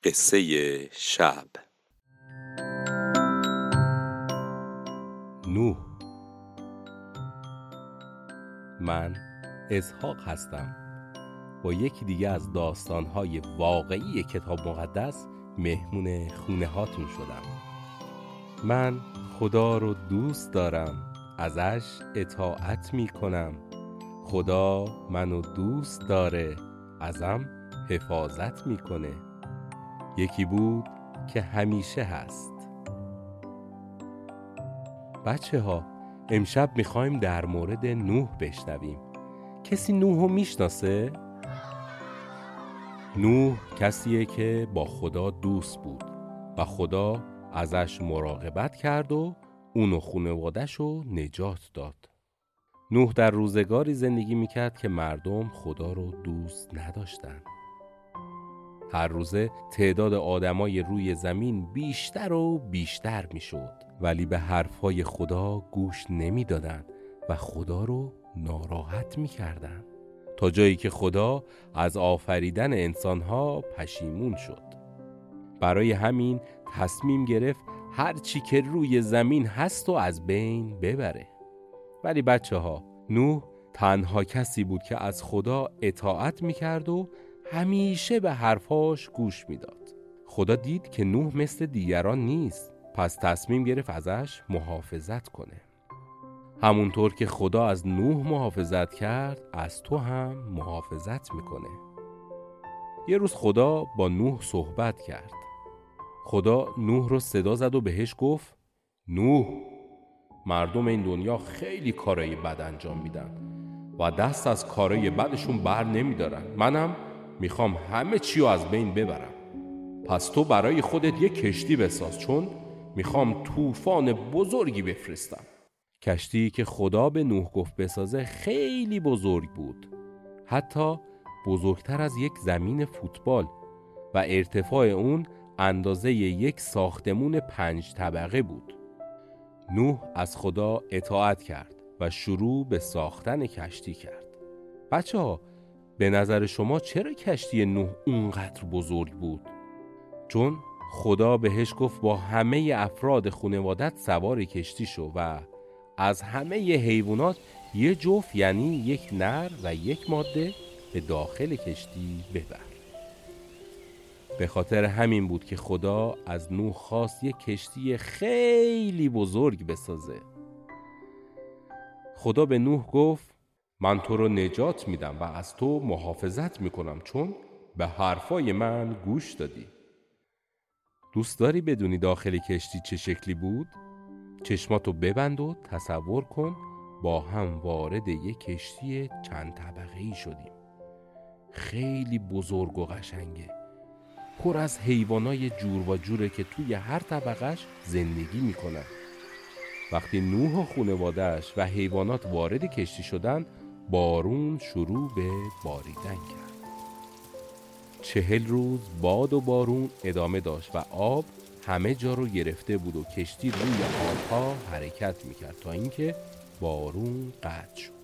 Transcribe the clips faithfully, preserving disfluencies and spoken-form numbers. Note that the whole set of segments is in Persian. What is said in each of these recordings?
قصه شب. نوح. من اسحاق هستم. با یکی دیگه از داستان‌های واقعی کتاب مقدس مهمون خونه هاتون شدم. من خدا رو دوست دارم، ازش اطاعت می کنم. خدا منو دوست داره، ازم حفاظت میکنه. یکی بود که همیشه هست. بچه ها، امشب میخوایم در مورد نوح بشنویم. کسی نوح رو میشناسه؟ نوح کسیه که با خدا دوست بود و خدا ازش مراقبت کرد و اون و خانواده‌اش رو نجات داد. نوح در روزگاری زندگی میکرد که مردم خدا رو دوست نداشتن. هر روزه تعداد آدمای روی زمین بیشتر و بیشتر میشد، ولی به حرفای خدا گوش نمیدادن و خدا رو ناراحت میکردن، تا جایی که خدا از آفریدن انسانها پشیمون شد. برای همین تصمیم گرفت هر چی که روی زمین هست و از بین ببره. ولی بچه ها، نوح تنها کسی بود که از خدا اطاعت میکرد و همیشه به حرفاش گوش میداد. خدا دید که نوح مثل دیگران نیست، پس تصمیم گرفت ازش محافظت کنه. همونطور که خدا از نوح محافظت کرد، از تو هم محافظت میکنه. یه روز خدا با نوح صحبت کرد. خدا نوح رو صدا زد و بهش گفت: نوح، مردم این دنیا خیلی کارای بد انجام میدن و دست از کارای بدشون بر نمیدارن. منم میخوام همه چی رو از بین ببرم. پس تو برای خودت یک کشتی بساز، چون میخوام طوفان بزرگی بفرستم. کشتی که خدا به نوح گفت بسازه خیلی بزرگ بود، حتی بزرگتر از یک زمین فوتبال، و ارتفاع اون اندازه یک ساختمون پنج طبقه بود. نوح از خدا اطاعت کرد و شروع به ساختن کشتی کرد. بچه ها، به نظر شما چرا کشتی نوح اونقدر بزرگ بود؟ چون خدا بهش گفت با همه افراد خانوادت سوار کشتی شو و از همه حیوانات یه جفت، یعنی یک نر و یک ماده، به داخل کشتی ببر. به خاطر همین بود که خدا از نوح خواست یک کشتی خیلی بزرگ بسازه. خدا به نوح گفت: من تو رو نجات میدم و از تو محافظت میکنم، چون به حرفای من گوش دادی. دوست داری بدونی داخل کشتی چه شکلی بود؟ چشماتو ببند و تصور کن با هم وارد یک کشتی چند طبقه‌ای شدیم. خیلی بزرگ و قشنگه، پر از حیوانای جور و جوره که توی هر طبقهش زندگی میکنن. وقتی نوح و خانواده‌اش و حیوانات وارد کشتی شدن، بارون شروع به باریدن کرد. چهل روز باد و بارون ادامه داشت و آب همه جا رو گرفته بود و کشتی روی آبها حرکت میکرد تا اینکه بارون قطع شد.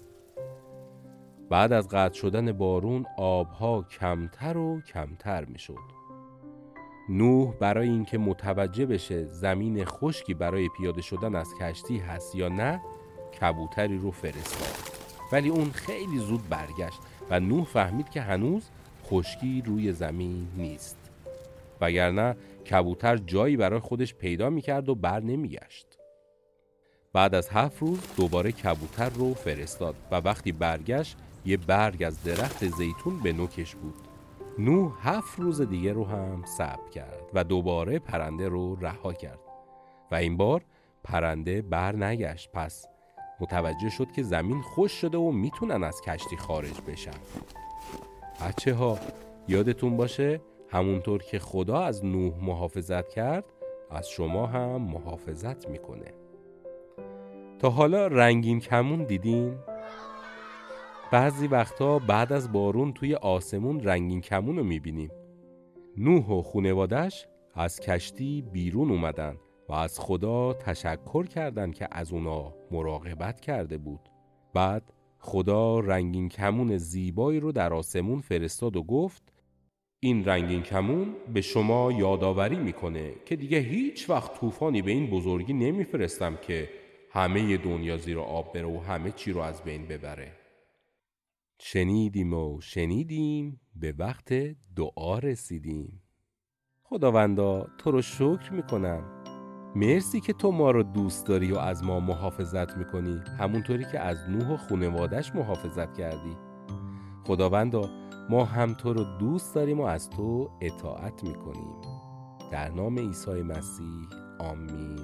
بعد از قطع شدن بارون آبها کمتر و کمتر میشد. نوح برای اینکه متوجه بشه زمین خشکی برای پیاده شدن از کشتی هست یا نه، کبوتری رو فرستاد. ولی اون خیلی زود برگشت و نوح فهمید که هنوز خشکی روی زمین نیست، وگرنه کبوتر جایی برای خودش پیدا میکرد و بر نمیگشت. بعد از هفت روز دوباره کبوتر رو فرستاد و وقتی برگشت یه برگ از درخت زیتون به نوکش بود. نوح هفت روز دیگه رو هم صبر کرد و دوباره پرنده رو رها کرد و این بار پرنده بر نگشت. پس متوجه شد که زمین خشک شده و میتونن از کشتی خارج بشن. بچه ها، یادتون باشه همونطور که خدا از نوح محافظت کرد، از شما هم محافظت میکنه. تا حالا رنگین کمون دیدین؟ بعضی وقتا بعد از بارون توی آسمون رنگین کمون رو میبینیم. نوح و خانواده‌اش از کشتی بیرون اومدن و از خدا تشکر کردن که از اونا مراقبت کرده بود. بعد خدا رنگین کمون زیبایی رو در آسمون فرستاد و گفت: این رنگین کمون به شما یادآوری میکنه که دیگه هیچ وقت طوفانی به این بزرگی نمیفرستم که همه دنیا زیر آب بره و همه چی رو از بین ببره. شنیدیم و شنیدیم، به وقت دعا رسیدیم. خداوندا تو رو شکر میکنم، مرسی که تو ما رو دوست داری و از ما محافظت میکنی، همونطوری که از نوح و خانواده‌اش محافظت کردی. خداوندا ما هم تو رو دوست داریم و از تو اطاعت میکنیم. در نام عیسی مسیح، آمین.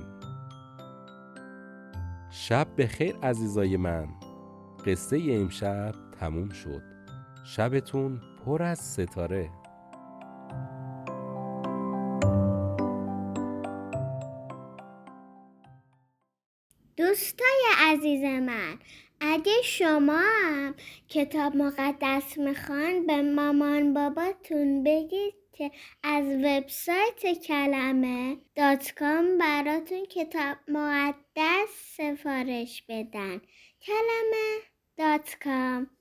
شب بخیر عزیزای من. قصه امشب تموم شد. شبتون پر از ستاره. دوستای عزیز من، اگه شما هم کتاب مقدس میخوان به مامان باباتون بگید که از وبسایت کلمه دات کام براتون کتاب مقدس سفارش بدن. کلمه دات کام